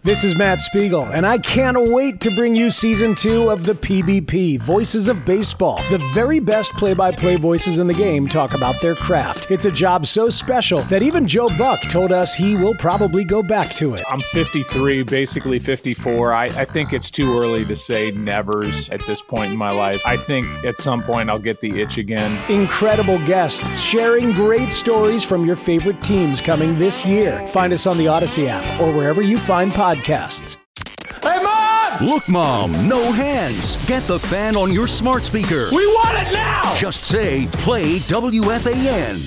This is Matt Spiegel, and I can't wait to bring you Season 2 of the PBP, Voices of Baseball. The very best play-by-play voices in the game talk about their craft. It's a job so special that even Joe Buck told us he will probably go back to it. I'm 53, basically 54. I think it's too early to say nevers at this point in my life. I think at some point I'll get the itch again. Incredible guests sharing great stories from your favorite teams coming this year. Find us on the Odyssey app or wherever you find podcasts. Hey, Mom! Look, Mom, no hands. Get the fan on your smart speaker. We want it now! Just say, play WFAN.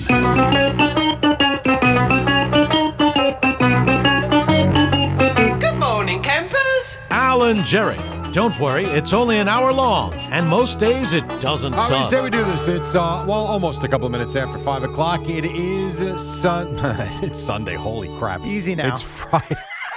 Good morning, campers. Alan Jerry. Don't worry, it's only an hour long, and most days it doesn't How do you suck. say we do this? It's, almost a couple of minutes after 5 o'clock. It is it's Sunday. Holy crap. Easy now. It's Friday.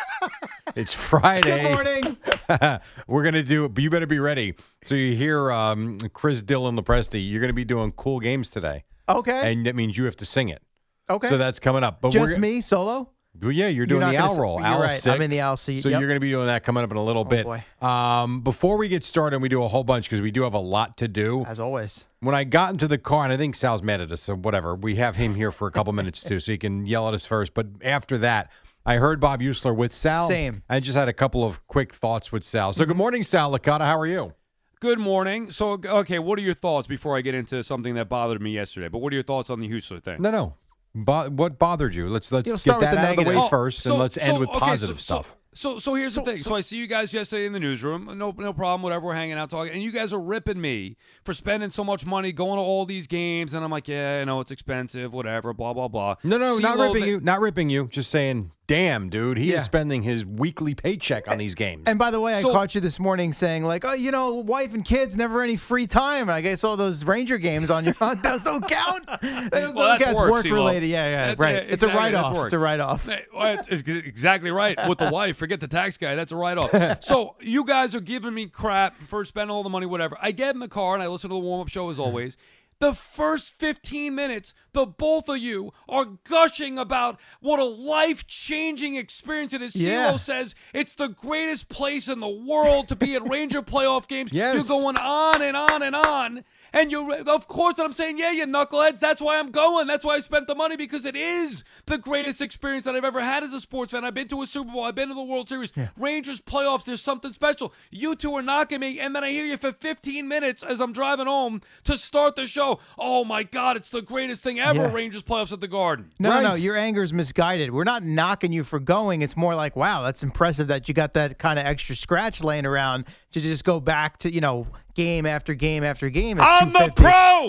It's Friday. Good morning. We're going to do, but you better be ready. So you hear Chris Dillon Lepresti. You're going to be doing cool games today. Okay. And that means you have to sing it. Okay. So that's coming up. But Just me, solo? Well, yeah, you're doing the owl roll. You're Al's right. sick. I'm in the owl seat. So you're going to be doing that coming up in a little bit. Boy. Before we get started, we do a whole bunch because we do have a lot to do. As always. When I got into the car, and I think Sal's mad at us, so whatever. We have him here for a couple minutes too, so he can yell at us first. But after that, I heard Bob Usler with Sal. Same. I just had a couple of quick thoughts with Sal. So good morning, Sal Licata. How are you? Good morning. So, okay, what are your thoughts before I get into something that bothered me yesterday? But what are your thoughts on the Hustler thing? No. What bothered you? Let's get start with that the out of the way negative. first, and let's end with positive stuff. So here's the thing. So I see you guys yesterday in the newsroom. No problem. Whatever. We're hanging out talking, and you guys are ripping me for spending so much money going to all these games. And I'm like, yeah, I know it's expensive. Whatever. Blah blah blah. No, not CeeLo, ripping you. Not ripping you. Just saying, damn, dude, he is spending his weekly paycheck on these games. And by the way, I caught you this morning saying like, oh, wife and kids, never any free time. And I guess all those Ranger games on your those don't count. Those don't count. It's work related. Yeah, That's, right. yeah, It's exactly, a write-off. It's a write-off. It's exactly right. With the wife, forget the tax guy. That's a write-off. So you guys are giving me crap for spending all the money, whatever. I get in the car and I listen to the warm-up show as always. The first 15 minutes, the both of you are gushing about what a life-changing experience it is. CeeLo says it's the greatest place in the world to be at Ranger playoff games. Yes. You're going on and on and on. And of course, I'm saying, yeah, you knuckleheads, that's why I'm going. That's why I spent the money, because it is the greatest experience that I've ever had as a sports fan. I've been to a Super Bowl. I've been to the World Series. Yeah. Rangers playoffs, there's something special. You two are knocking me, and then I hear you for 15 minutes as I'm driving home to start the show. Oh, my God, it's the greatest thing ever, Rangers playoffs at the Garden. No, your anger is misguided. We're not knocking you for going. It's more like, wow, that's impressive that you got that kind of extra scratch laying around to just go back to, game after game after game. I'm the pro!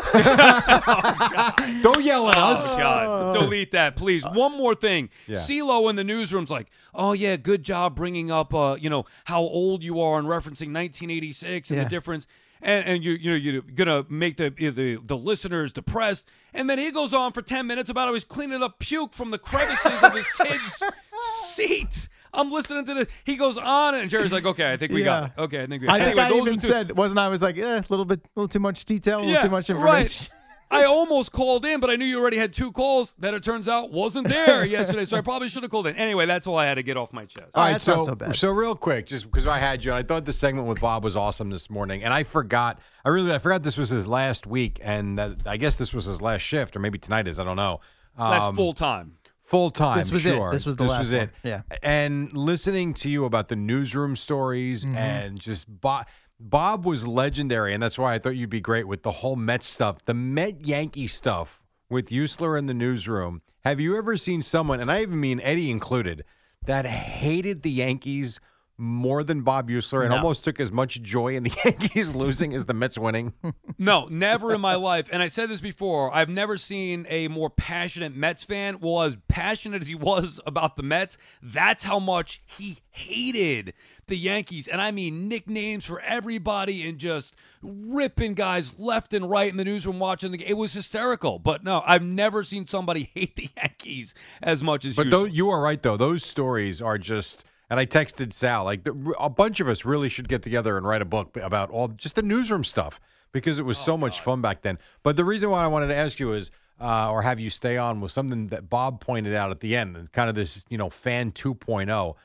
Don't yell at us. Oh, God. Delete that, please. One more thing. Yeah. CeeLo in the newsroom's like, oh, yeah, good job bringing up, how old you are and referencing 1986 and the difference. And you're going to make the listeners depressed. And then he goes on for 10 minutes about how he's cleaning up puke from the crevices of his kid's seat. I'm listening to this. He goes on, and Jerry's like, okay, I think we got it. Okay, I think we got it. I think I even said, I was like, a little too much detail, a little too much information. Right. I almost called in, but I knew you already had two calls that it turns out wasn't there yesterday, so I probably should have called in. Anyway, that's all I had to get off my chest. All right, that's not so bad. So real quick, just because I had you, I thought the segment with Bob was awesome this morning, and I forgot this was his last week, and I guess this was his last shift, or maybe tonight is, I don't know. That's full time. Full time, This was sure. it. This was the last one. Yeah. And listening to you about the newsroom stories and just Bob was legendary, and that's why I thought you'd be great with the whole Met stuff, the Met-Yankee stuff with Usler in the newsroom. Have you ever seen someone, and I even mean Eddie included, that hated the Yankees more than Bob Usler and almost took as much joy in the Yankees losing as the Mets winning? No, never in my life. And I said this before, I've never seen a more passionate Mets fan. Well, as passionate as he was about the Mets, that's how much he hated the Yankees. And I mean nicknames for everybody and just ripping guys left and right in the newsroom watching the game. It was hysterical. But no, I've never seen somebody hate the Yankees as much as you. But you are right, though. Those stories are just... And I texted Sal, a bunch of us really should get together and write a book about just the newsroom stuff, because it was so much fun back then. But the reason why I wanted to ask you is, or have you stay on, was something that Bob pointed out at the end, and kind of this, fan 2.0.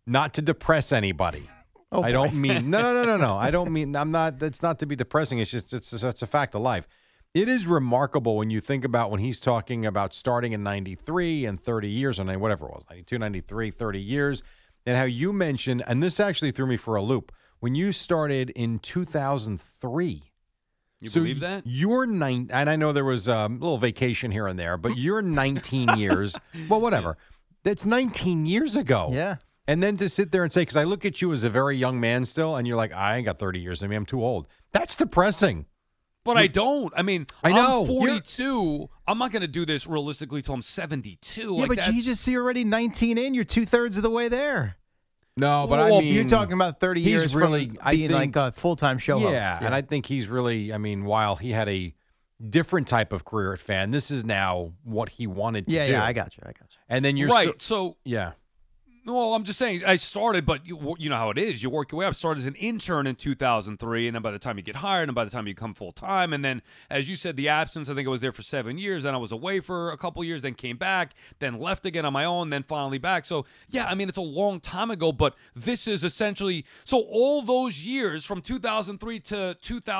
not to depress anybody. I don't mean no. I don't mean I'm not. That's not to be depressing. It's just it's a fact of life. It is remarkable when you think about when he's talking about starting in 93 and 30 years, or whatever it was, 92, 93, 30 years, and how you mentioned, and this actually threw me for a loop, when you started in 2003. You believe that? You're and I know there was a little vacation here and there, but you're 19 years. Well, whatever. That's 19 years ago. Yeah. And then to sit there and say, because I look at you as a very young man still, and you're like, I ain't got 30 years. I mean, I'm too old. That's depressing. But I don't. I mean, I know. I'm 42. I'm not going to do this realistically till I'm 72. Yeah, like, but that's... you just you're already 19 in. You're 2/3 of the way there. No, but Well, I mean, you're talking about 30 years really, from I being think, like a full-time show host. Yeah, and I think he's really, I mean, while he had a different type of career at Fan, this is now what he wanted to do. Yeah, I got you. And then you're right. So yeah. Well, I'm just saying, I started, but you know how it is. You work your way up. I started as an intern in 2003, and then by the time you get hired, and by the time you come full-time, and then, as you said, the absence, I think I was there for 7 years, then I was away for a couple years, then came back, then left again on my own, then finally back. So, yeah, I mean, it's a long time ago, but this is essentially, so all those years from 2003 to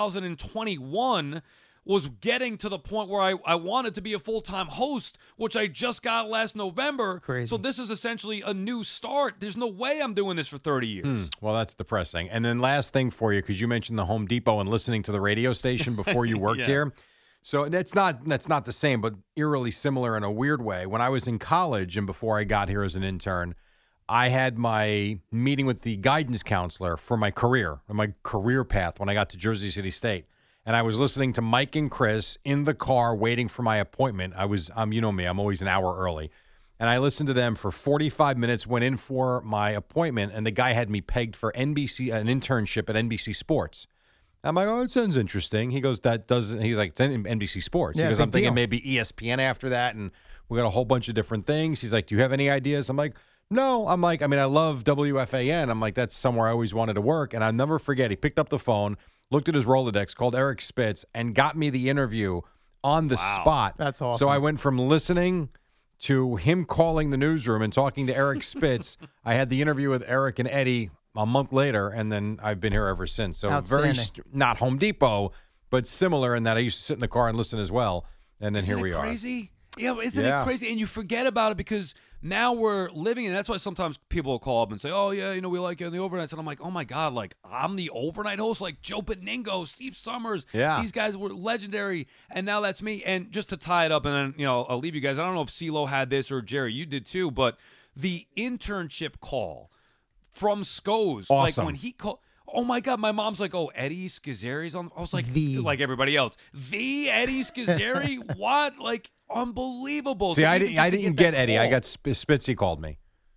2021 was getting to the point where I wanted to be a full-time host, which I just got last November. Crazy. So this is essentially a new start. There's no way I'm doing this for 30 years. Well, that's depressing. And then last thing for you, because you mentioned the Home Depot and listening to the radio station before you worked here. So that's not the same, but eerily similar in a weird way. When I was in college and before I got here as an intern, I had my meeting with the guidance counselor for my career path when I got to Jersey City State. And I was listening to Mike and Chris in the car waiting for my appointment. You know me, I'm always an hour early. And I listened to them for 45 minutes, went in for my appointment, and the guy had me pegged for NBC, an internship at NBC Sports. I'm like, oh, it sounds interesting. He goes, he's like, it's NBC Sports. Yeah, he goes, I'm thinking deal. maybe ESPN after that, and we got a whole bunch of different things. He's like, do you have any ideas? I'm like, no. I'm like, I mean, I love WFAN. I'm like, that's somewhere I always wanted to work. And I'll never forget, he picked up the phone, looked at his Rolodex, called Eric Spitz, and got me the interview on the spot. That's awesome. So I went from listening to him calling the newsroom and talking to Eric Spitz. I had the interview with Eric and Eddie a month later, and then I've been here ever since. So very, not Home Depot, but similar in that I used to sit in the car and listen as well. And then Isn't here we it are. Crazy? Yeah, isn't it crazy? And you forget about it because now we're living, and that's why sometimes people will call up and say, oh, yeah, you know, we like you on the overnights. And I'm like, oh, my God, like, I'm the overnight host? Like Joe Beningo, Steve Summers. Yeah. These guys were legendary, and now that's me. And just to tie it up, and then, you know, I'll leave you guys. I don't know if CeeLo had this or Jerry, you did too, but the internship call from Sco's. Awesome. Like, when he called. Oh, my God. My mom's like, oh, Eddie Schizzeri's on. I was like, like everybody else. The Eddie Schizzeri? What? Like, unbelievable. See, So I even didn't, just I to didn't that get Eddie. I call- got Spitzy called me.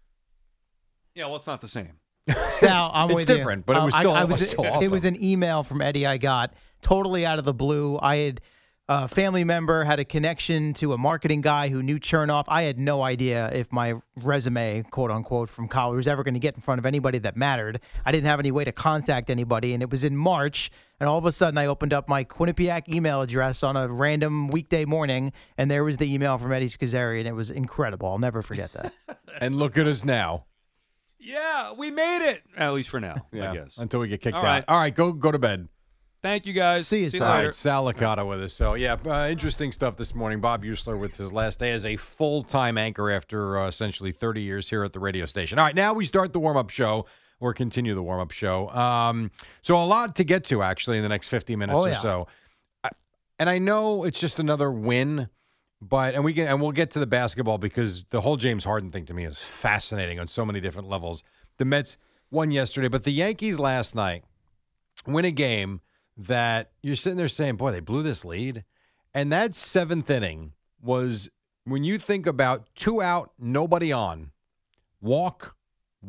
Yeah, well, it's not the same. Sal, I'm It's with you. different, but it was still- it was still It awesome. was an email from Eddie I got totally out of the blue. I had a family member had a connection to a marketing guy who knew Chernoff. I had no idea if my resume, quote unquote, from college was ever going to get in front of anybody that mattered. I didn't have any way to contact anybody, and it was in March. And all of a sudden, I opened up my Quinnipiac email address on a random weekday morning, and there was the email from Eddie Schizzeri, and it was incredible. I'll never forget that. And look at us now. Yeah, we made it. At least for now, I guess. Until we get kicked All out. right. All right, go to bed. Thank you, guys. See you, Sal. All later. right, Sal Licata with us. So, yeah, interesting stuff this morning. Bob Usler with his last day as a full-time anchor after essentially 30 years here at the radio station. All right, now we start the warm-up show, or continue the warm-up show. So a lot to get to, actually, in the next 50 minutes or so. And I know it's just another win, but we'll get to the basketball because the whole James Harden thing to me is fascinating on so many different levels. The Mets won yesterday, but the Yankees last night win a game that you're sitting there saying, boy, they blew this lead. And that seventh inning was, when you think about 2 out, nobody on, walk,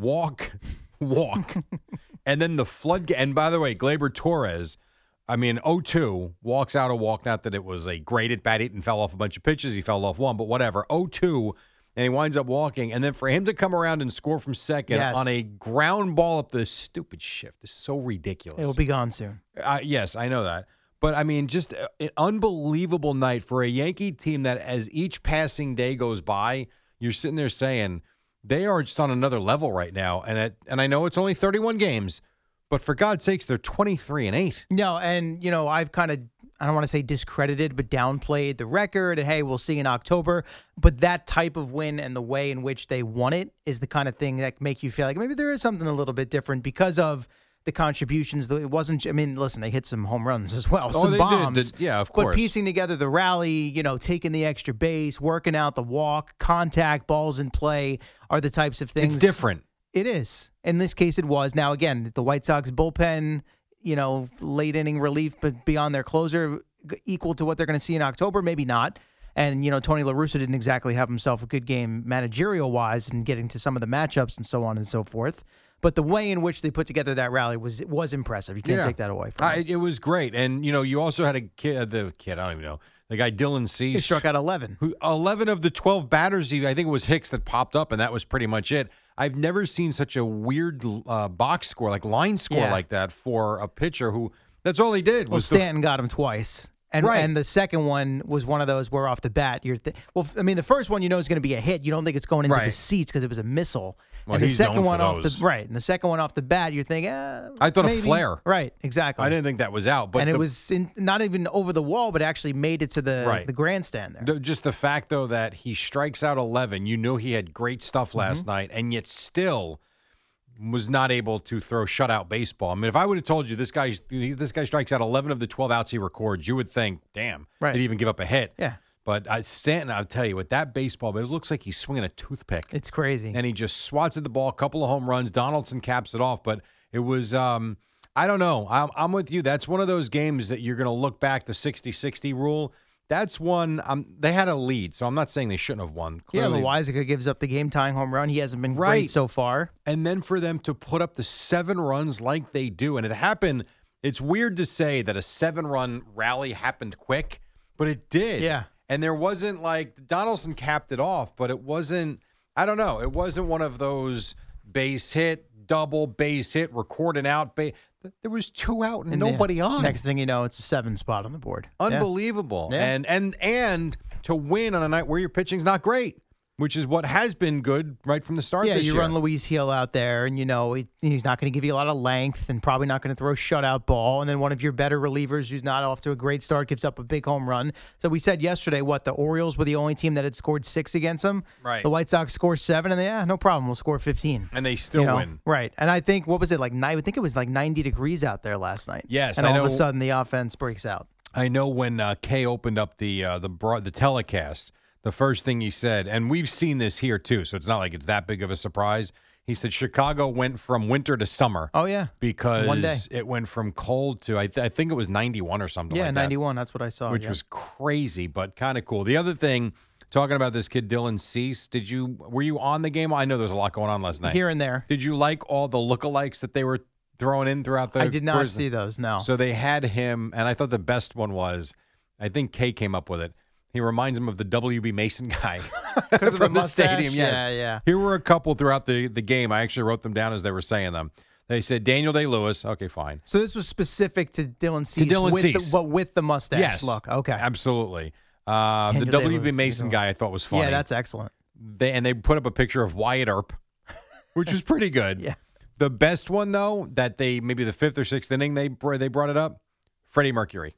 and then the flood. And by the way, Gleyber Torres, 0-2, walks out a walk. Not that it was a great at bat. He didn't fell off a bunch of pitches. He fell off one, but whatever. 0-2, and he winds up walking. And then for him to come around and score from second on a ground ball up this stupid shift is so ridiculous. It will be gone soon. Yes, I know that. But, just an unbelievable night for a Yankee team that as each passing day goes by, you're sitting there saying, They are just on another level right now. And I know it's only 31 games, but for God's sakes, they're 23-8. No, and, I've kind of, I don't want to say discredited, but downplayed the record. And, hey, we'll see in October. But that type of win and the way in which they won it is the kind of thing that make you feel like maybe there is something a little bit different because of the contributions. It wasn't, listen, they hit some home runs as well, some bombs. Yeah, of course. But piecing together the rally, taking the extra base, working out the walk, contact, balls in play are the types of things. It's different. It is. In this case, it was. Now, again, the White Sox bullpen, late inning relief, but beyond their closer, equal to what they're going to see in October, maybe not. And, Tony La Russa didn't exactly have himself a good game managerial-wise and getting to some of the matchups and so on and so forth. But the way in which they put together that rally was impressive. You can't take that away from it. It was great. And, you also had a kid, I don't even know, the guy Dylan Cease. He struck out 11. 11 of the 12 batters, I think it was Hicks that popped up, and that was pretty much it. I've never seen such a weird box score, like line score like that for a pitcher who, that's all he did. Well, Stanton got him twice. And the second one was one of those where off the bat, the first one is going to be a hit. You don't think it's going into the seats because it was a missile. Well, and the he's second known one for off those. and the second one off the bat, you're thinking, I thought maybe. a flare. Right, exactly. I didn't think that was out, but it was not even over the wall, but actually made it to the grandstand there. Just the fact though that he strikes out 11, he had great stuff last night, and yet still was not able to throw shutout baseball. I mean, if I would have told you this guy strikes out 11 of the 12 outs he records, you would think, damn, did he even give up a hit? Yeah. But Stanton, I'll tell you, with that baseball, it looks like he's swinging a toothpick. It's crazy. And he just swats at the ball, a couple of home runs. Donaldson caps it off, but it was, I don't know. I'm with you. That's one of those games that you're going to look back, the 60-60 rule. That's one. They had a lead, so I'm not saying they shouldn't have won. Clearly. Yeah, Loizaga gives up the game-tying home run. He hasn't been great so far. And then for them to put up the 7 runs like they do, and it happened. It's weird to say that a 7-run rally happened quick, but it did. Yeah. And there wasn't Donaldson capped it off, but it wasn't. I don't know. It wasn't one of those base hit, double base hit, recording out. There was 2 out and nobody on. Next thing you know, it's a 7 spot on the board. Unbelievable. Yeah. And to win on a night where your pitching's not great, which is what has been good right from the start this year. Yeah, you run Luis Hill out there, and he's not going to give you a lot of length and probably not going to throw shutout ball. And then one of your better relievers who's not off to a great start gives up a big home run. So we said yesterday, the Orioles were the only team that had scored 6 against them. Right. The White Sox score 7, and no problem, we'll score 15. And they still win. Right. And I think, what was it, I think it was 90 degrees out there last night. Yes. And all of a sudden the offense breaks out. I know when Kay opened up the telecast, the first thing he said, and we've seen this here too, so it's not like it's that big of a surprise. He said Chicago went from winter to summer. Oh, yeah. Because one day. it went from cold to, I think it was 91 or something like that. Yeah, 91. That's what I saw. Which was crazy, but kind of cool. The other thing, talking about this kid, Dylan Cease, were you on the game? I know there was a lot going on last night. Here and there. Did you like all the lookalikes that they were throwing in throughout the I did not see those, no. So they had him, and I thought the best one was, I think Kay came up with it. He reminds him of the W.B. Mason guy because of the stadium. Yes. Yeah. Here were a couple throughout the game. I actually wrote them down as they were saying them. They said Daniel Day-Lewis. Okay, fine. So this was specific to Dylan Cease. But with the mustache look. Okay. Absolutely. The W.B. Mason guy I thought was funny. Yeah, that's excellent. They put up a picture of Wyatt Earp, which was pretty good. Yeah. The best one, though, that maybe the 5th or 6th inning they brought it up, Freddie Mercury.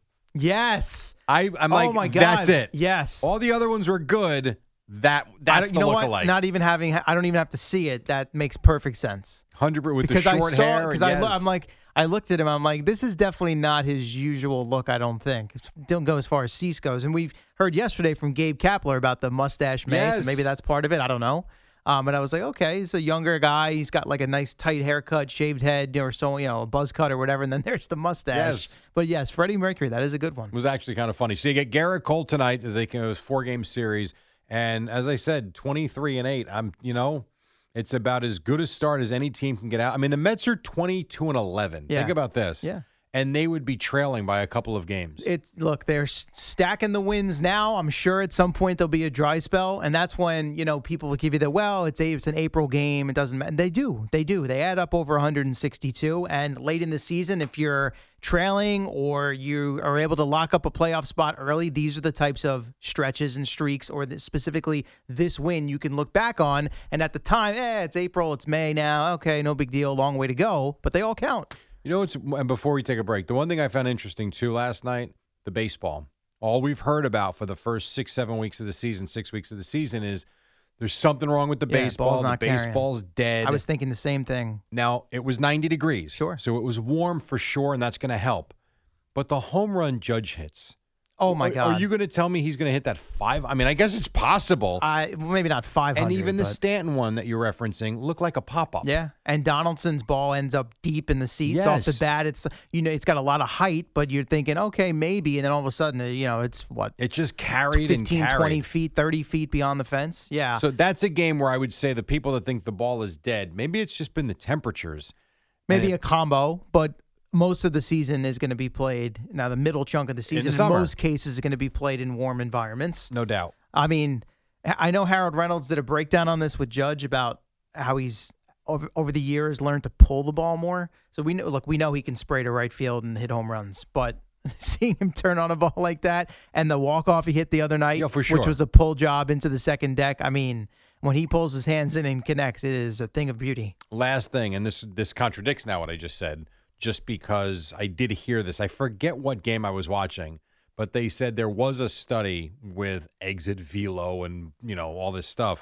Yes. I'm like, my God. That's it. Yes. All the other ones were good. That's the lookalike. Not even I don't even have to see it. That makes perfect sense. 100% with the short hair. Because I looked at him. I'm like, this is definitely not his usual look. I don't think. Don't go as far as Cease goes. And we've heard yesterday from Gabe Kapler about the mustache mace. Yes. And maybe that's part of it. I don't know. And I was like, okay, he's a younger guy. He's got a nice tight haircut, shaved head, or so, a buzz cut or whatever. And then there's the mustache. Yes. But yes, Freddie Mercury, that is a good one. It was actually kind of funny. So you get Garrett Cole tonight as it was 4-game series. And as I said, 23-8. It's about as good a start as any team can get out. I mean, the Mets are 22-11. Yeah. Think about this. Yeah. and they would be trailing by a couple of games. Look, they're stacking the wins now. I'm sure at some point there'll be a dry spell, and that's when people will give you it's an April game. It doesn't matter. They do. They add up over 162, and late in the season, if you're trailing or you are able to lock up a playoff spot early, these are the types of stretches and streaks, or specifically this win you can look back on. And at the time, it's April, it's May now. Okay, no big deal, long way to go, but they all count. And before we take a break, the one thing I found interesting too last night, the baseball. All we've heard about for the first 6 weeks of the season is there's something wrong with the baseball. The baseball's dead. I was thinking the same thing. Now, it was 90 degrees. Sure. So it was warm for sure, and that's going to help. But the home run Judge hits. Oh, my God. Are you going to tell me he's going to hit that 5? I mean, I guess it's possible. Maybe not 500. And even the Stanton one that you're referencing looked like a pop-up. Yeah, and Donaldson's ball ends up deep in the seats off the bat. It's it's got a lot of height, but you're thinking, okay, maybe. And then all of a sudden, it's what? It just carried 15, and carried. 20 feet, 30 feet beyond the fence. Yeah. So that's a game where I would say the people that think the ball is dead, maybe it's just been the temperatures. Maybe a combo, but most of the season is going to be played. Now, the middle chunk of the season, in most cases, is going to be played in warm environments. No doubt. I mean, I know Harold Reynolds did a breakdown on this with Judge about how he's over the years learned to pull the ball more. So we know he can spray to right field and hit home runs, but seeing him turn on a ball like that and the walk-off he hit the other night, which was a pull job into the second deck, I mean, when he pulls his hands in and connects, it is a thing of beauty. Last thing, and this contradicts now what I just said, just because I did hear this. I forget what game I was watching, but they said there was a study with exit velo and, all this stuff,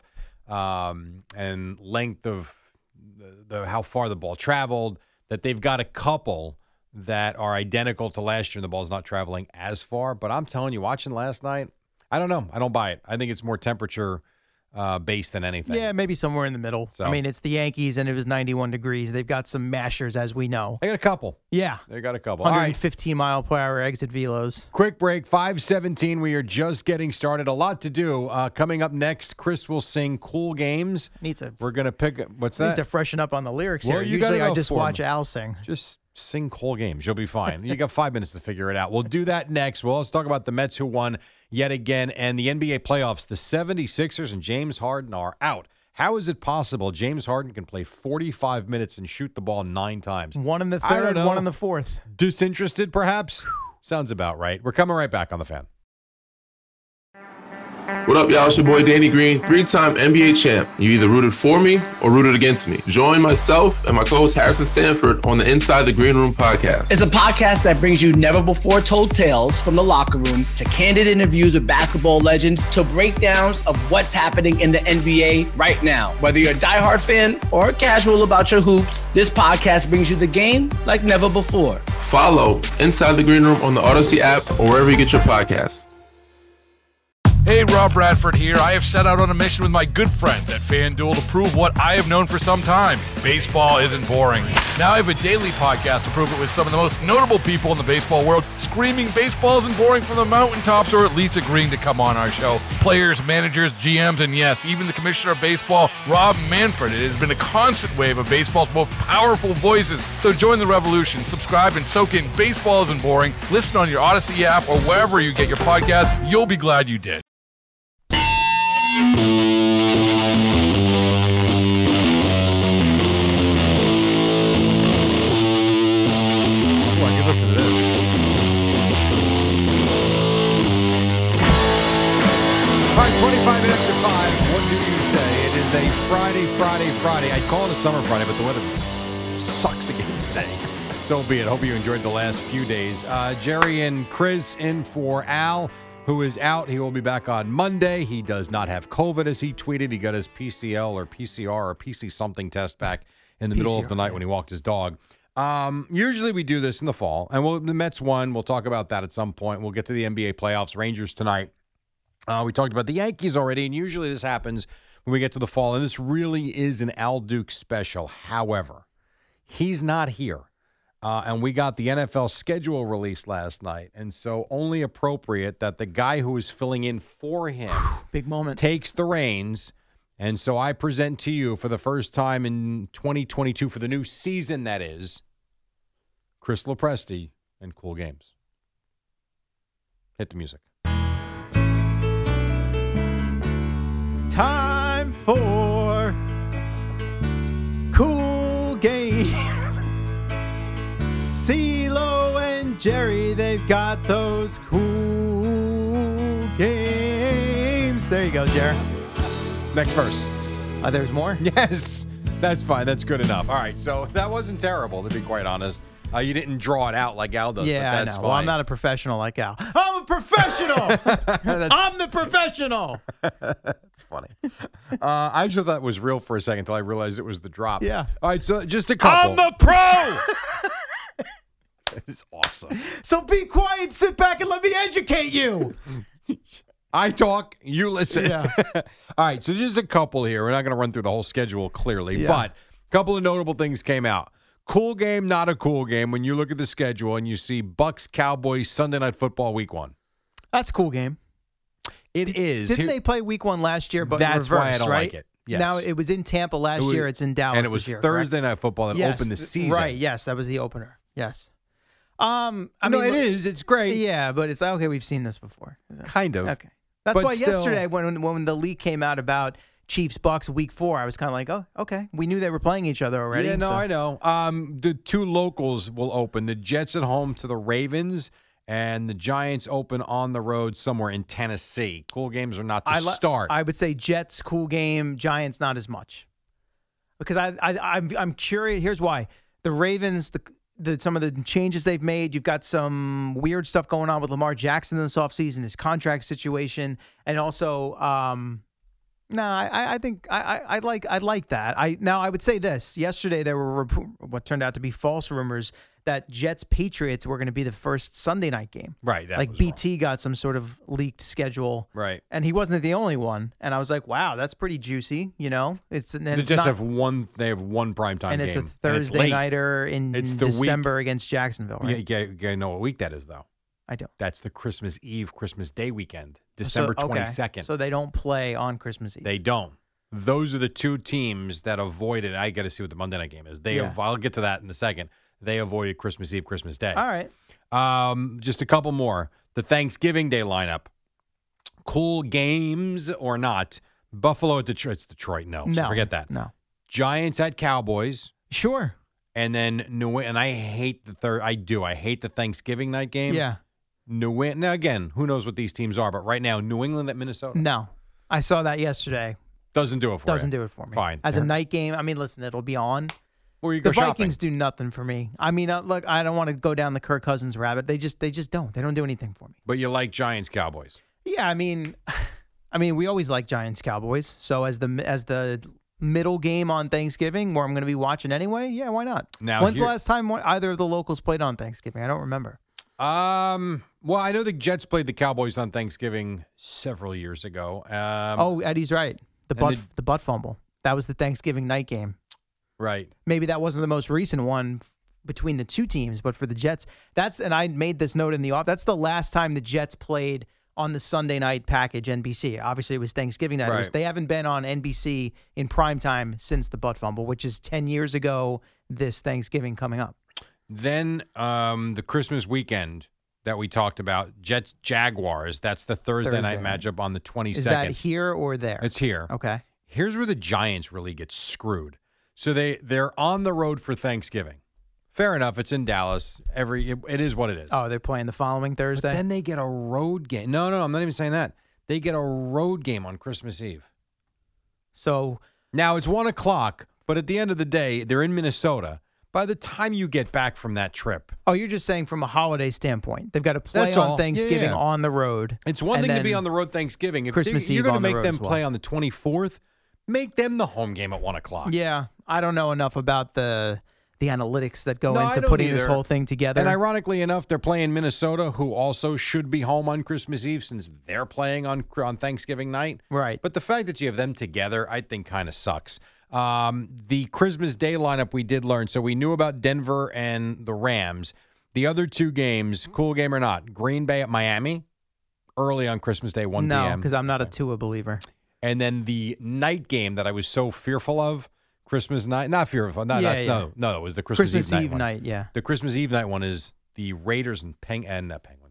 and length of how far the ball traveled, that they've got a couple that are identical to last year and the ball's not traveling as far. But I'm telling you, watching last night, I don't know. I don't buy it. I think it's more temperature based than anything. Yeah, maybe somewhere in the middle. So, I mean, it's the Yankees, and it was 91 degrees. They've got some mashers, as we know. They got a couple. Yeah. They got a couple. 115-mile-per-hour exit velos. Quick break, 5:17. We are just getting started. A lot to do. Coming up next, Chris will sing Cool Games. We're going to pick – what's that? Need to freshen up on the lyrics here. Usually I just watch Al sing. Just sing Cool Games. You'll be fine. You got 5 minutes to figure it out. We'll do that next. We'll also talk about the Mets who won yet again and the NBA playoffs. The 76ers and James Harden are out. How is it possible James Harden can play 45 minutes and shoot the ball 9 times? One in the third, one in the fourth. Disinterested, perhaps? Sounds about right. We're coming right back on The Fan. What up, y'all? It's your boy Danny Green, 3-time NBA champ. You either rooted for me or rooted against me. Join myself and my co-host Harrison Sanford on the Inside the Green Room podcast. It's a podcast that brings you never-before-told tales from the locker room to candid interviews with basketball legends to breakdowns of what's happening in the NBA right now. Whether you're a diehard fan or casual about your hoops, this podcast brings you the game like never before. Follow Inside the Green Room on the Odyssey app or wherever you get your podcasts. Hey, Rob Bradford here. I have set out on a mission with my good friends at FanDuel to prove what I have known for some time. Baseball isn't boring. Now I have a daily podcast to prove it with some of the most notable people in the baseball world, screaming baseball isn't boring from the mountaintops, or at least agreeing to come on our show. Players, managers, GMs, and yes, even the commissioner of baseball, Rob Manfred. It has been a constant wave of baseball's most powerful voices. So join the revolution. Subscribe and soak in Baseball Isn't Boring. Listen on your Odyssey app or wherever you get your podcasts. You'll be glad you did. Listen to this. All right, 25 minutes to 5. What do you say? It is a Friday. I'd call it a summer Friday, but the weather sucks again today. So be it. Hope you enjoyed the last few days. Jerry and Chris in for Al, who is out. He will be back on Monday. He does not have COVID, as he tweeted. He got his PCL or PCR or PC something test back in the middle of the night when he walked his dog. Usually we do this in the fall, and the Mets won. We'll talk about that at some point. We'll get to the NBA playoffs, Rangers tonight. We talked about the Yankees already, and usually this happens when we get to the fall, and this really is an Al Duke special. However, he's not here, and we got the NFL schedule released last night, and so only appropriate that the guy who is filling in for him big moment takes the reins. And so I present to you for the first time in 2022, for the new season, that is, Chris Lopresti, and cool games. Hit the music. Time for cool games. CeeLo and Jerry, they've got those cool games. There you go, Jerry. Next verse. There's more? Yes. That's fine. That's good enough. All right. So that wasn't terrible, to be quite honest. You didn't draw it out like Al does. Yeah, but I that's know. fine. Well, I'm not a professional like Al. I'm a professional. I'm the professional. That's funny. I actually thought it was real for a second until I realized it was the drop. Yeah. All right. So just a couple. I'm the pro. That is awesome. So be quiet, sit back, and let me educate you. I talk, you listen. Yeah. All right, so just a couple here. We're not going to run through the whole schedule clearly, Yeah. but a couple of notable things came out. Cool game, not a cool game. When you look at the schedule and you see Bucks, Cowboys, Sunday Night Football, Week 1. That's a cool game. It is. Didn't they play Week 1 last year, but That's reverse, why I don't right? like it. Yes. Now, it was in Tampa last year. It's in Dallas and it was this year, Thursday correct? Night Football that Yes, opened the season. Right, yes, that was the opener. Yes. I No, mean, it is. It's great. Yeah, but it's okay. We've seen this before. Kind of. Okay. That's But why still- yesterday when the leak came out about Chiefs Bucks Week 4, I was kind of like, oh, okay. We knew they were playing each other already. Yeah, no, so- I know. The two locals will open. The Jets at home to the Ravens, and the Giants open on the road somewhere in Tennessee. Cool games are not to start. I would say Jets cool game, Giants not as much, because I'm curious. Here's why: the Ravens, some of the changes they've made. You've got some weird stuff going on with Lamar Jackson this offseason, his contract situation, and also, I think I like that. I would say this. Yesterday there were what turned out to be false rumors that Jets Patriots were going to be the first Sunday night game. Right. That Like was BT got some sort of leaked schedule. Right. And he wasn't the only one. And I was like, wow, that's pretty juicy. You know, They just have one. They have one primetime and game, it's a and it's Thursday late. nighter in It's the December against Jacksonville, right? You know what week that is, though. I don't. That's the Christmas Eve, Christmas Day weekend, December So- okay. 22nd. So they don't play on Christmas Eve. They don't. Those are the two teams that avoided. I got to see what the Monday night game is. I'll get to that in a second. They avoided Christmas Eve, Christmas Day. All right. Just a couple more. The Thanksgiving Day lineup. Cool games or not? Buffalo at Detroit. It's Detroit. No, so No, forget that. no. Giants at Cowboys. Sure. And then and I hate the third. I do. I hate the Thanksgiving night game. Yeah. Now again, who knows what these teams are? But right now, New England at Minnesota No. I saw that yesterday. doesn't do it for Doesn't you. do it for me. Fine. As a night game, I mean, listen, it'll be on. Or you The go Vikings shopping. do nothing for me. I mean, look, I don't want to go down the Kirk Cousins rabbit. They just don't. They don't do anything for me. But you like Giants Cowboys. Yeah, I mean, we always like Giants Cowboys. So as the middle game on Thanksgiving, where I'm going to be watching anyway, yeah, why not? Now, When's the last time either of the locals played on Thanksgiving? I don't remember. Well, I know the Jets played the Cowboys on Thanksgiving several years ago. Eddie's right. The butt fumble. That was the Thanksgiving night game. Right. Maybe that wasn't the most recent one between the two teams, but for the Jets, and I made this note in the off. That's the last time the Jets played on the Sunday night package NBC. Obviously, it was Thanksgiving night. Right. They haven't been on NBC in primetime since the butt fumble, which is 10 years ago this Thanksgiving coming up. Then the Christmas weekend that we talked about, Jets Jaguars. That's the Thursday night matchup on the 22nd. Is that here or there? It's here. Okay. Here's where the Giants really get screwed. So they're on the road for Thanksgiving. Fair enough. It's in Dallas. It is what it is. Oh, they're playing the following Thursday? But then they get a road game. No, I'm not even saying that. They get a road game on Christmas Eve. So now it's 1:00, but at the end of the day, they're in Minnesota. By the time you get back from that trip. Oh, you're just saying from a holiday standpoint. They've got to play That's on all. Thanksgiving Yeah. on the road. It's one and thing to be then on the road Thanksgiving. If Christmas you're Eve going to on the make road them as well. play on the 24th, make them the home game at 1:00. Yeah, I don't know enough about the analytics that go No, I into don't putting this either. whole thing together. And ironically enough, they're playing Minnesota, who also should be home on Christmas Eve since they're playing on Thanksgiving night. Right. But the fact that you have them together, I think, kind of sucks. The Christmas Day lineup we did learn. So we knew about Denver and the Rams. The other two games, cool game or not, Green Bay at Miami, early on Christmas Day, 1 no, p.m. because I'm not a Tua believer. And then the night game that I was so fearful of, Christmas night. Not fearful. No, Yeah, that's yeah. No, it was the Christmas Eve night one. Yeah. The Christmas Eve night one is the Raiders and Penguins.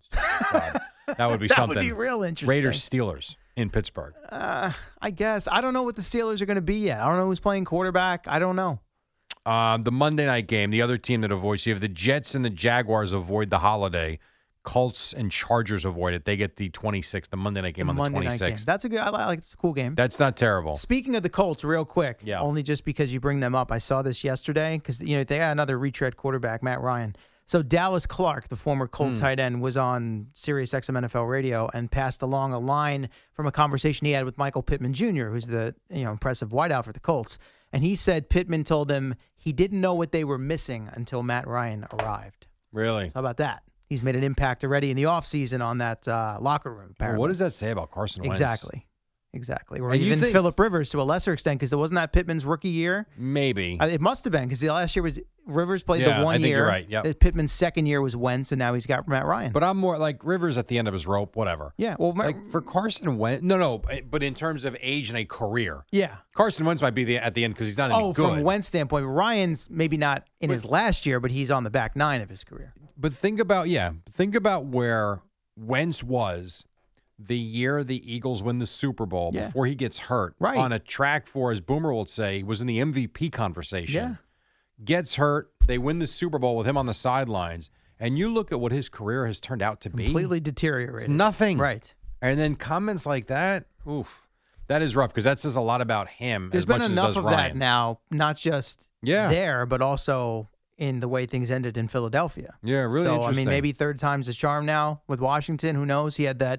God, that would be That something. would be real interesting. Raiders Steelers in Pittsburgh. I guess. I don't know what the Steelers are going to be yet. I don't know who's playing quarterback. I don't know. The Monday night game, the other team that avoids, you have the Jets and the Jaguars avoid the holiday. Colts and Chargers avoid it. They get the 26th, the Monday night game on the 26th. That's a good. I like. It's a cool game. That's not terrible. Speaking of the Colts, real quick, Yeah. only just because you bring them up, I saw this yesterday because they had another retread quarterback, Matt Ryan. So Dallas Clark, the former Colt tight end, was on Sirius XM NFL Radio and passed along a line from a conversation he had with Michael Pittman Jr., who's the impressive wideout for the Colts. And he said Pittman told him he didn't know what they were missing until Matt Ryan arrived. Really? So how about that? He's made an impact already in the offseason on that locker room. Apparently. Well, what does that say about Carson Wentz? Exactly. Or And you even think- Phillip Rivers to a lesser extent, because it wasn't that Pittman's rookie year. Maybe. It must have been, because the last year was Rivers played Yeah, the 1 I think year. you're right, yep. Pittman's second year was Wentz, and now he's got Matt Ryan. But I'm more like Rivers at the end of his rope, whatever. Yeah, well, like for Carson Wentz, no, but in terms of age and a career, yeah. Carson Wentz might be at the end because he's not any good. From Wentz standpoint, Ryan's maybe not in his last year, but he's on the back nine of his career. But think about where Wentz was the year the Eagles win the Super Bowl before he gets hurt. Right. On a track for, as Boomer would say, was in the MVP conversation. Yeah. Gets hurt. They win the Super Bowl with him on the sidelines. And you look at what his career has turned out to be. Completely deteriorated. It's nothing. Right. And then comments like that, oof, that is rough because that says a lot about him. There's as been much enough as it does of Ryan. that now, not just there, but also in the way things ended in Philadelphia. Yeah, really So, interesting. maybe third time's the charm now with Washington. Who knows? He had that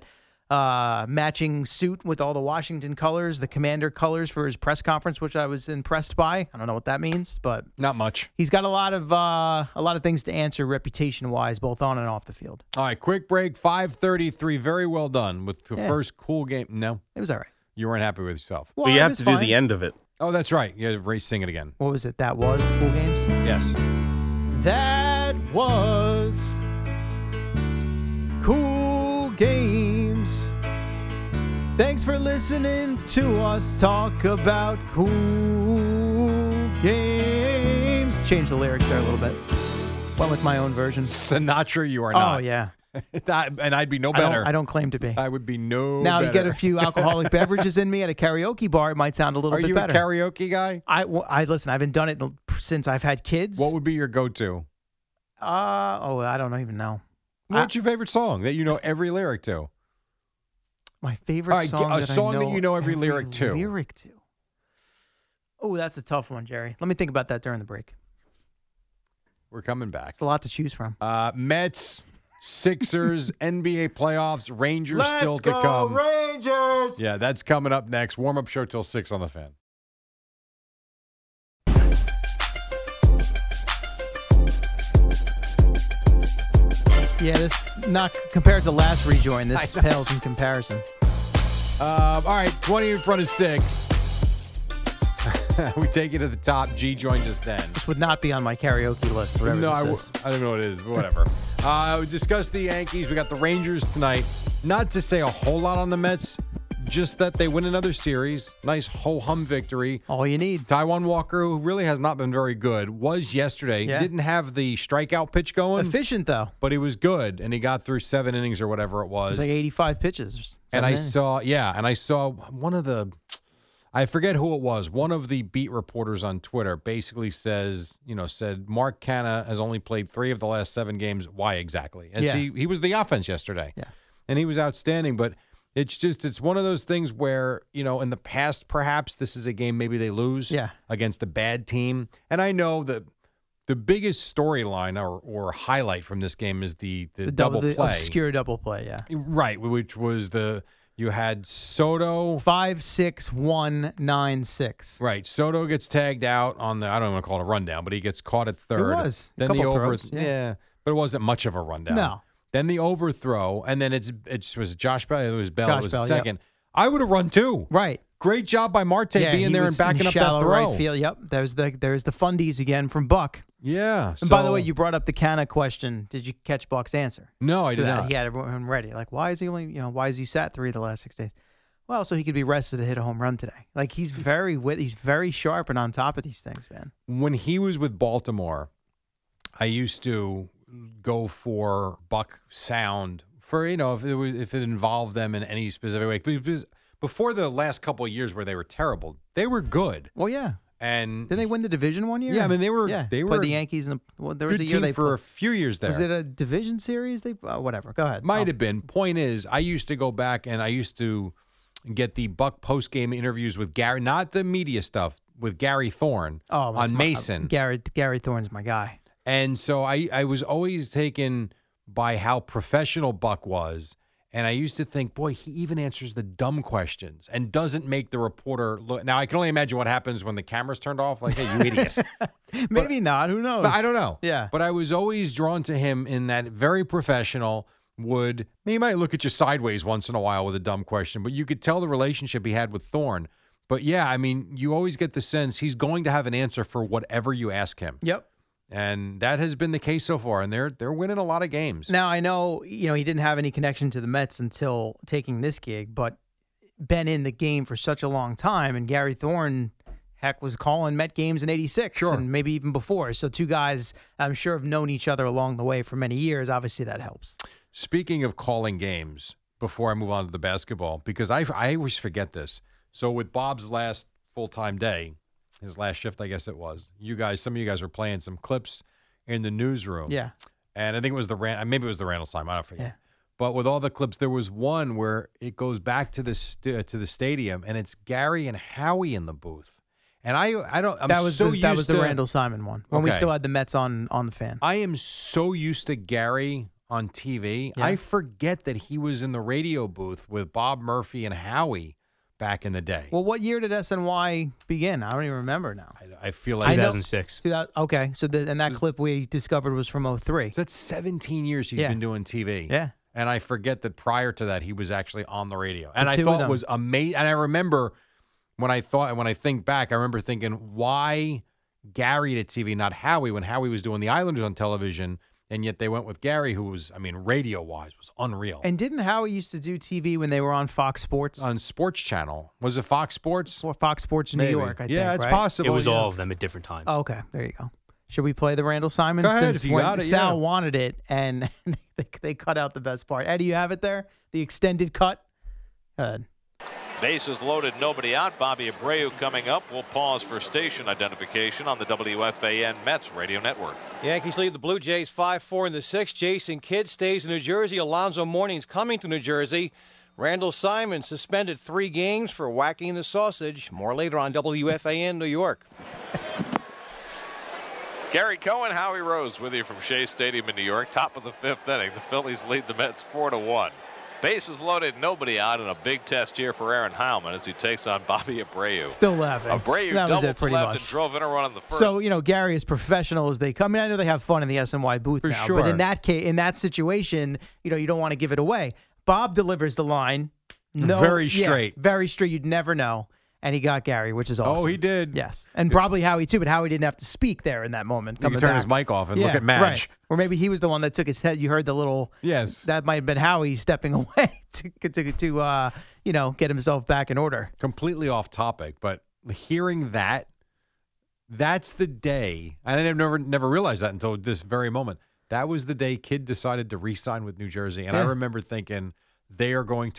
matching suit with all the Washington colors, the Commander colors for his press conference, which I was impressed by. I don't know what that means, but not much. He's got a lot of things to answer reputation-wise, both on and off the field. All right, quick break, 5:33. Very well done with the first cool game. No, it was all right. You weren't happy with yourself. Well, But you it have was to do fine. the end of it. Oh, that's right. Yeah, Ray, sing it again. What was it? That was Cool Games? Yes. That was Cool Games. Thanks for listening to us talk about cool games. Change the lyrics there a little bit. Went with my own version. Sinatra, you are not. Oh, yeah. And I'd be no better. I don't claim to be. I would be no Now, better. you get a few alcoholic beverages in me at a karaoke bar, it might sound a little bit better. Are you a karaoke guy? I listen, I haven't done it since I've had kids. What would be your go-to? I don't even know. What's your favorite song that you know every lyric to? My favorite All right, song a song that you know every lyric to. Lyric to. Oh, that's a tough one, Jerry. Let me think about that during the break. We're coming back. It's a lot to choose from. Mets, Sixers, NBA playoffs, Rangers Let's still to go, come. Rangers! Yeah, that's coming up next. Warm-up show till 6 on the Fan. Yeah, this not compared to last rejoin. This pales in comparison. All right, 20 in front of 6. We take it to the top. G joined us then. This would not be on my karaoke list. Whatever No, this is. I don't know what it is, but whatever. We discussed the Yankees. We got the Rangers tonight. Not to say a whole lot on the Mets, just that they win another series. Nice ho-hum victory. All you need. Taijuan Walker, who really has not been very good, was yesterday. Yeah. Didn't have the strikeout pitch going. Efficient, though. But he was good, and he got through 7 innings or whatever it It was. was like 85 pitches. And I saw one of the, I forget who it was. One of the beat reporters on Twitter basically said Mark Canha has only played 3 of the last 7 games. Why exactly? As he was the offense yesterday. Yes. And he was outstanding, but it's one of those things where, in the past, perhaps this is a game maybe they lose against a bad team. And I know that the biggest storyline or highlight from this game is the double play. Obscure double play, yeah. Right, which was you had Soto 5-6-1-9-6. Right, Soto gets tagged out on the, I don't want to call it a rundown, but he gets caught at third. It was. Then Couple the throws, but it wasn't much of a rundown. No. Then the overthrow, and then it was Josh Bell. It was Bell. Josh It was Bell, the second. I would have run too. Right. Great job by Marte being he there was and backing in up that shallow throw. Right field. Yep. There's the fundies again from Buck. Yeah. And by the way, you brought up the Canha question. Did you catch Buck's answer? No, I did not. He had everyone ready. Like, why is he sat 3 of the last 6 days? Well, so he could be rested to hit a home run today. Like, he's very sharp and on top of these things, man. When he was with Baltimore, I used to go for Buck sound for, if it involved them in any specific way. Because before the last couple of years where they were terrible, they were good. Well, yeah. And did they win the division one year? Yeah, I mean they were played the Yankees in the. There was good a year team they for a few years there. Was it a division series? They whatever. Go ahead. Might have been. Point is, I used to go back and I used to get the Buck post game interviews with Gary, not the media stuff, with Gary Thorne on Mason. Gary Thorne's my guy. And so I was always taken by how professional Buck was. And I used to think, boy, he even answers the dumb questions and doesn't make the reporter look. Now, I can only imagine what happens when the camera's turned off. Like, hey, you idiot. Maybe not. Who knows? But I don't know. Yeah. But I was always drawn to him in that very professional he might look at you sideways once in a while with a dumb question, but you could tell the relationship he had with Thorne. But yeah, I mean, you always get the sense he's going to have an answer for whatever you ask him. Yep. And that has been the case so far, and they're winning a lot of games. Now, I know, he didn't have any connection to the Mets until taking this gig, but been in the game for such a long time, and Gary Thorne, heck, was calling Met games in '86 and maybe even before. So two guys, I'm sure, have known each other along the way for many years. Obviously, that helps. Speaking of calling games, before I move on to the basketball, because I always forget this. So with Bob's last full-time day, his last shift, I guess it was. Some of you guys were playing some clips in the newsroom. Yeah. And I think it was maybe it was the Randall Simon. I don't forget. Yeah. But with all the clips, there was one where it goes back to the stadium, and it's Gary and Howie in the booth. And that was the Randall Simon one when we still had the Mets on the Fan. I am so used to Gary on TV. Yeah. I forget that he was in the radio booth with Bob Murphy and Howie back in the day. Well, what year did SNY begin? I don't even remember now. I feel like 2006. Okay, so that clip we discovered was from 2003. That's 17 years he's been doing TV. Yeah. And I forget that prior to that, he was actually on the radio. And I thought it was amazing. And I remember when I think back, I remember thinking, why Gary to TV, not Howie, when Howie was doing the Islanders on television, and yet they went with Gary, who was, radio-wise, was unreal. And didn't Howie used to do TV when they were on Fox Sports? On Sports Channel. Was it Fox Sports? Or Fox Sports New York, I think, it's right? possible. It was all of them at different times. Oh, okay, there you go. Should we play the Randall Simon? Go ahead, if you got it, Sal wanted it, and they cut out the best part. Eddie, you have it there? The extended cut? Go ahead. Bases loaded, nobody out. Bobby Abreu coming up. We'll pause for station identification on the WFAN Mets radio network. Yankees lead the Blue Jays 5-4 in the sixth. Jason Kidd stays in New Jersey. Alonzo Mourning's coming to New Jersey. Randall Simon suspended 3 games for whacking the sausage. More later on WFAN New York. Gary Cohen, Howie Rose with you from Shea Stadium in New York. Top of the 5th inning. The Phillies lead the Mets 4-1. Bases loaded, nobody out, and a big test here for Aaron Heilman as he takes on Bobby Abreu. Still laughing. Abreu doubled to left and drove in a run on the first. So, Gary is professional as they come. I know they have fun in the SNY booth for now, sure. But in that case, in that situation, you don't want to give it away. Bob delivers the line. Very straight. Very straight. You'd never know. And he got Gary, which is awesome. Oh, he did. Yes. And probably Howie, too, but Howie didn't have to speak there in that moment. He could turn his mic off and look at Madge. Right. Or maybe he was the one that took his head. You heard the little... Yes. That might have been Howie stepping away to get himself back in order. Completely off topic, but hearing that's the day, and I never realized that until this very moment. That was the day Kidd decided to re-sign with New Jersey, and I remember thinking they are going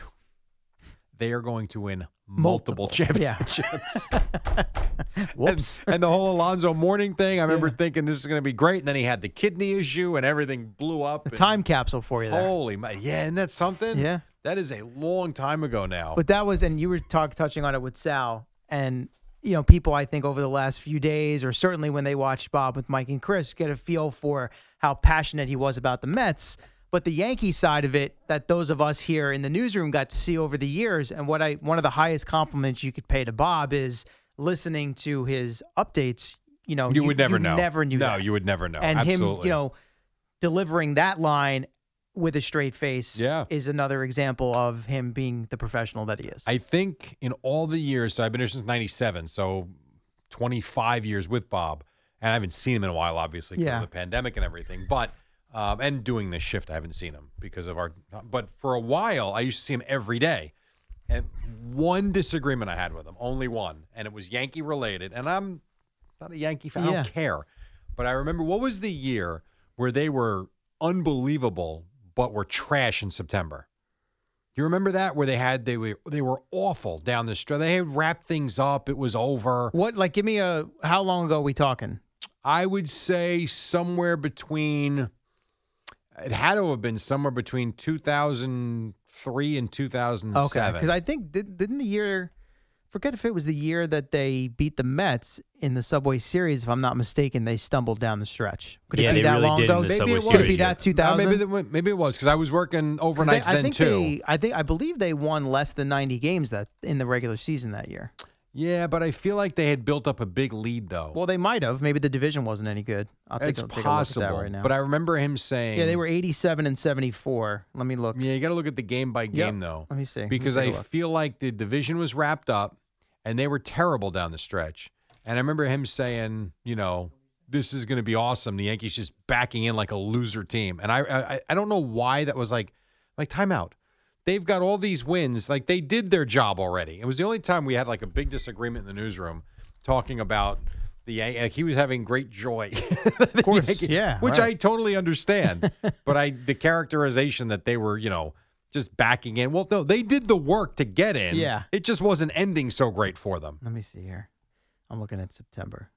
to win multiple championships. Whoops. And the whole Alonzo Mourning thing, I remember thinking this is going to be great. And then he had the kidney issue and everything blew up. A time capsule for you there. Holy, yeah, isn't that something? Yeah. That is a long time ago now. But that was, and you were touching on it with Sal, and people I think over the last few days, or certainly when they watched Bob with Mike and Chris, get a feel for how passionate he was about the Mets. But the Yankee side of it, that those of us here in the newsroom got to see over the years, and one of the highest compliments you could pay to Bob is listening to his updates. You would never know. Never knew that. No, you would never know. And absolutely. him, delivering that line with a straight face is another example of him being the professional that he is. I think in all the years, so I've been here since 97, so 25 years with Bob, and I haven't seen him in a while, obviously, because of the pandemic and everything, but and doing this shift, I haven't seen him because of but for a while, I used to see him every day. And one disagreement I had with him, only one, and it was Yankee related. And I'm not a Yankee fan. I don't care. But I remember, what was the year where they were unbelievable, but were trash in September. You remember that where they were awful down the stretch. They had wrapped things up. It was over. What? Like, give me how long ago are we talking? I would say somewhere between. It had to have been somewhere between 2003 and 2007. Okay, because I think didn't the year. Forget if it was the year that they beat the Mets in the Subway Series. If I'm not mistaken, they stumbled down the stretch. Could it be that long ago? Maybe it was. Could it be that 2000? Maybe it was because I was working overnights then too. I believe they won less than 90 games in the regular season that year. Yeah, but I feel like they had built up a big lead though. Well, they might have. Maybe the division wasn't any good. Take a look at that right now. But I remember him saying, yeah, they were 87 and 74. Let me look. Yeah, you got to look at the game by game though. Let me see. Because I feel like the division was wrapped up. And they were terrible down the stretch. And I remember him saying, this is going to be awesome. The Yankees just backing in like a loser team. And I don't know why that was like timeout. They've got all these wins. Like they did their job already. It was the only time we had like a big disagreement in the newsroom talking about he was having great joy. Of course, yeah. Which I totally understand. But the characterization that they were, just backing in. Well, no, they did the work to get in. Yeah. It just wasn't ending so great for them. Let me see here. I'm looking at September.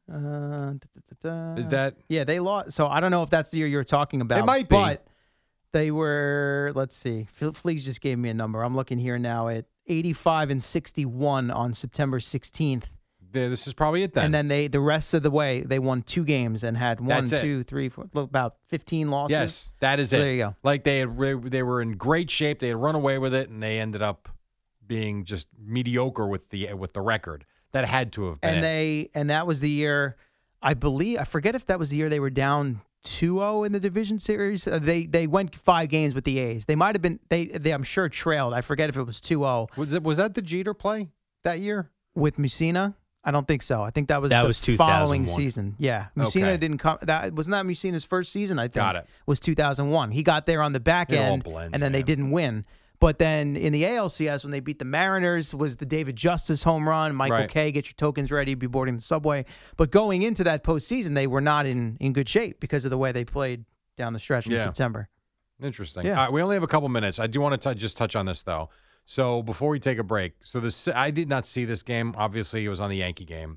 Is that? Yeah, they lost. So I don't know if that's the year you're talking about. It might be. But they were, let's see. Fleeks just gave me a number. I'm looking here now at 85 and 61 on September 16th. This is probably it then. And then the rest of the way, they won 2 games and had 1, 2, 3, 4, about 15 losses. Yes, that is it. There you go. Like they were in great shape. They had run away with it, and they ended up being just mediocre with the record. That had to have been. And that was the year, I forget if that was the year they were down 2-0 in the division series. They went 5 games with the A's. They might have been. They I'm sure trailed. I forget if it was 2-0. Was that the Jeter play that year with Mussina? I don't think so. I think that was the following season. Yeah. Mussina didn't come. Wasn't that Mussina's first season, I think? Got it. Was 2001. He got there on the back end, and then they didn't win. But then in the ALCS, when they beat the Mariners, was the David Justice home run. Michael Kay, get your tokens ready, be boarding the subway. But going into that postseason, they were not in good shape because of the way they played down the stretch in September. Interesting. Yeah. All right, we only have a couple minutes. I do want to just touch on this, though. So before we take a break, I did not see this game. Obviously, it was on the Yankee game.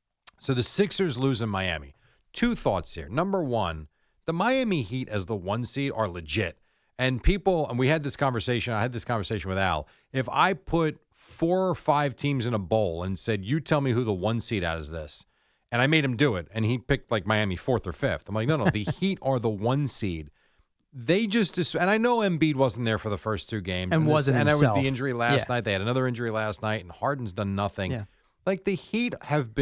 So the Sixers lose in Miami. 2 thoughts here. Number one, the Miami Heat as the 1 seed are legit. And we had this conversation. I had this conversation with Al. If I put 4 or 5 teams in a bowl and said, you tell me who the 1 seed out is this, and I made him do it, and he picked like Miami 4th or 5th. I'm like, no, the Heat are the 1 seed. They just, and I know Embiid wasn't there for the first 2 games. And wasn't himself. And it was the injury last night. They had another injury last night, and Harden's done nothing. Yeah. Like the Heat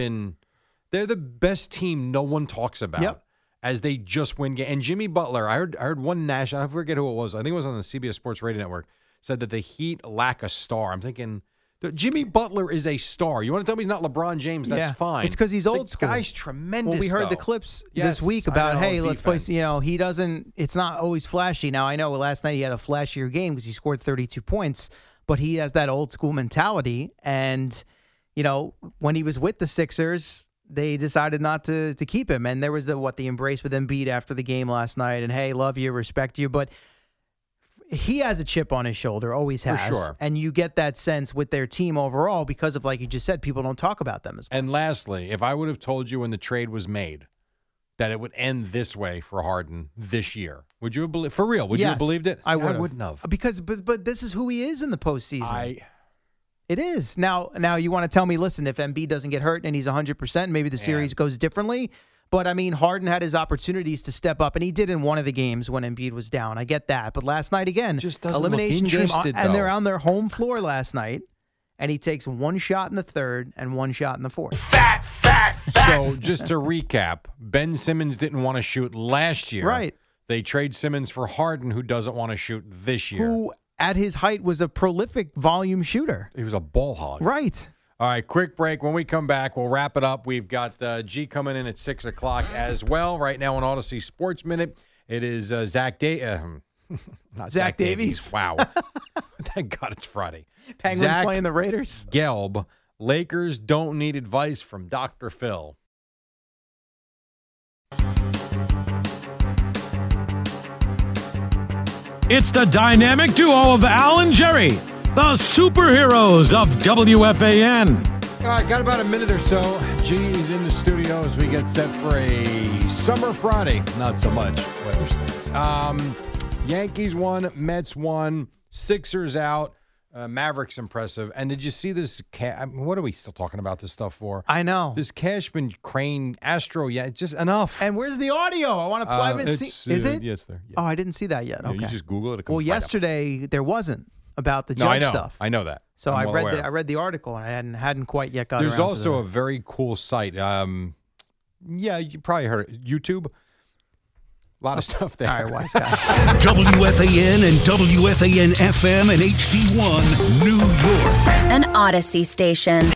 they're the best team no one talks about as they just win games. And Jimmy Butler, I heard one national, I forget who it was. I think it was on the CBS Sports Radio Network, said that the Heat lack a star. I'm thinking, Jimmy Butler is a star. You want to tell me he's not LeBron James? That's fine. It's because he's old school. The guy's tremendous. Well, we heard the clips this week about, let's play, he doesn't, it's not always flashy. Now, I know last night he had a flashier game because he scored 32 points, but he has that old school mentality. And, when he was with the Sixers, they decided not to keep him. And there was the embrace with Embiid after the game last night. And, hey, love you, respect you. But he has a chip on his shoulder, always has. For sure. And you get that sense with their team overall because of, like you just said, people don't talk about them as much. And lastly, if I would have told you when the trade was made that it would end this way for Harden this year, would you have believed? For real, would you have believed it? I would. I wouldn't have. Because, but this is who he is in the postseason. It is. Now you want to tell me, listen, if Embiid doesn't get hurt and he's 100%, maybe the series goes differently. But, I mean, Harden had his opportunities to step up, and he did in one of the games when Embiid was down. I get that. But last night, again, just doesn't elimination look game, interested, and though. they're on their home floor last night, and he takes 1 shot in the 3rd and 1 shot in the 4th. So, just to recap, Ben Simmons didn't want to shoot last year. Right. They trade Simmons for Harden, who doesn't want to shoot this year. Who, at his height, was a prolific volume shooter. He was a ball hog. Right. All right, quick break. When we come back, we'll wrap it up. We've got G coming in at 6 o'clock as well. Right now on Odyssey Sports Minute, it is Zach Davies. Wow. Thank God it's Friday. Penguins playing the Raiders. Gelb. Lakers don't need advice from Dr. Phil. It's the dynamic duo of Al and Jerry, the superheroes of WFAN. All right, got about a minute or so. G is in the studio as we get set for a summer Friday. Not so much weather stays. Yankees won, Mets won, Sixers out, Mavericks impressive. And did you see this? What are we still talking about this stuff for? I know. This Cashman Crane Astro, just enough. And where's the audio? I want to play it and see. Is it? Yes, there. Yeah. Oh, I didn't see that yet. Yeah, Okay. you just Google it. Well, yesterday there wasn't about the Judge stuff. I know that. So I read the article and I hadn't quite yet got. There's around also to a very cool site. Yeah, you probably heard it. YouTube. A lot of stuff there. All right, wise guy. WFAN and WFAN FM and HD1, New York. An Odyssey station.